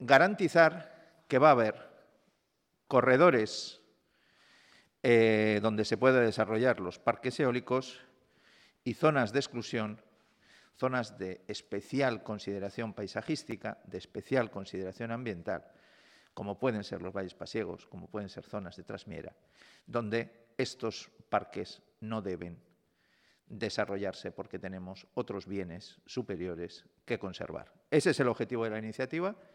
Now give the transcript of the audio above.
garantizar que va a haber corredores donde se pueda desarrollar los parques eólicos y zonas de exclusión, zonas de especial consideración paisajística, de especial consideración ambiental, como pueden ser los valles pasiegos, como pueden ser zonas de trasmiera, donde estos parques no deben desarrollarse porque tenemos otros bienes superiores que conservar. Ese es el objetivo de la iniciativa.